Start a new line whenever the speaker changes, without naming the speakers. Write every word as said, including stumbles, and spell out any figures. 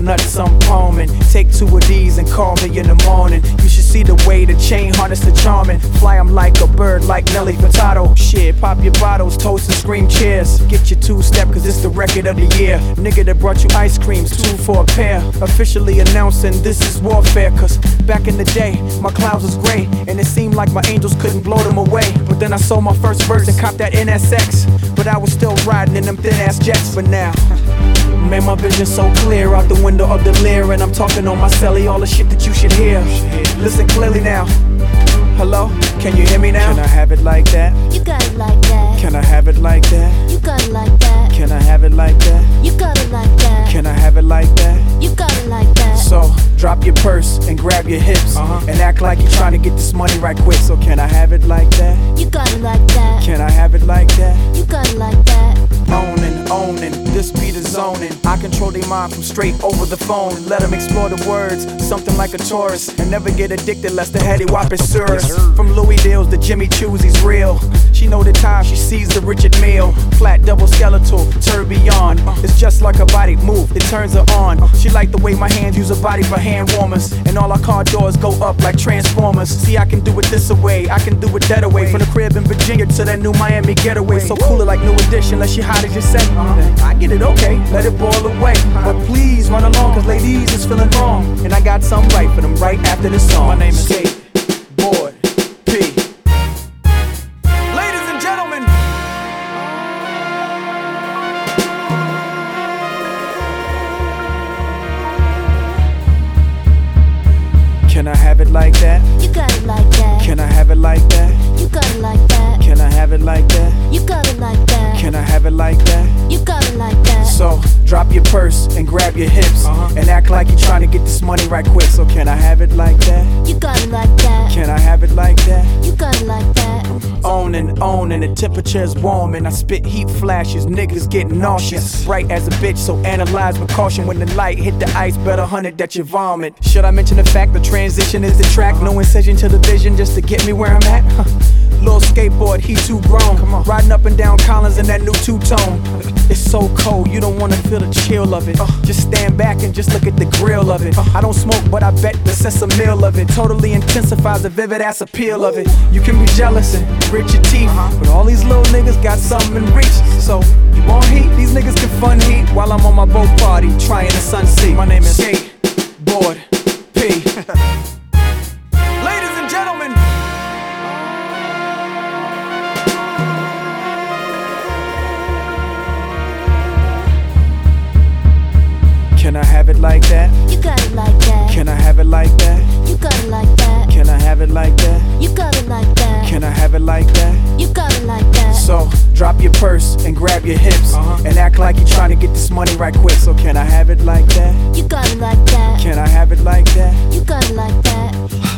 nuts, I'm palming. Take two of these and call me in the morning. You should see the way the chain harness the charming. Fly 'em like a bird, like Nelly Furtado. Shit, pop your bottles, toast and scream cheers. Get your two-step, cause it's the record of the year. Nigga that brought you ice creams, two for a pair. Officially announcing this is warfare. Cause back in the day, my clouds was gray, and it seemed like my angels couldn't blow them away. But then I sold my first verse and copped that N S X. But I was still riding in them thin-ass jets. But now, man, my vision so clear out the window of the Lear, and I'm talking on my celly, all the shit that you should hear. Listen clearly now. Hello, can you hear me now? Can I have it like that?
You got it like that.
Can I have it like that?
You got it like that.
Can I have it like that?
You got it like that.
Can I have it like that?
You got it like that.
So, drop your purse and grab your hips, uh-huh. and act like you're trying to get this money right quick. So can I have it like that?
You got it like that.
Can I have it like that?
You got it like that.
Owning, owning, this be the zoning. I control their mind from straight over the phone. Let them explore the words, something like a tourist, and never get addicted lest the heady whop is serious. From Louis Deals to Jimmy Choo's, he's real. She know the time she sees the Richard Mille. Flat double skeletal, tourbillon. It's just like a body move, it turns her on. She like the way my hands use her body for hand warmers, and all our car doors go up like Transformers. See, I can do it this away, I can do it that away. From the crib in Virginia to that new Miami getaway. So cool it like New Edition, unless she hot as you say. I get it, okay, let it boil away. But please run along, cause ladies, it's feeling wrong. And I got something right for them right after this song. My name is Skateboard P. Ladies and gentlemen, can I have it like that?
You got it like that.
Can I have it like that?
You got it like that.
Can I have it like that?
You got it like that.
Can I have it like that?
You got it like that.
So, drop your purse and grab your hips, uh-huh. and act like you're trying to get this money right quick. So can I have it like that?
You got it like that.
Can I have it like that?
You got it like that.
Owning, owning, the temperature's warm, and I spit heat flashes, niggas getting nauseous. Bright as a bitch, so analyze with caution. When the light hit the ice, better hunt it that you vomit. Should I mention the fact the transition is the track? No incision to the vision just to get me where I'm at? Huh. Little skateboard, he too grown. Come on. Riding up and down Collins in that new two-tone. It's so cold, you don't wanna feel the chill of it. Uh, just stand back and just look at the grill of it. Uh, I don't smoke, but I bet the sense of meal of it totally intensifies the vivid ass appeal of it. You can be jealous and grit your teeth, uh-huh. but all these little niggas got something in reach. So, you want heat? These niggas can fun heat while I'm on my boat party, trying the sun sea. My name is Skateboard P. Ladies and gentlemen, can I have it like that?
You got it like that.
Can I have it like that?
You got it like that.
Can I have it like that?
You got it like that.
Can I have it like that?
You got it like that.
So, drop your purse and grab your hips, uh-huh. and act like you're trying to get this money right quick. So can I have it like that?
You got it like that.
Can I have it like that?
You got it like that.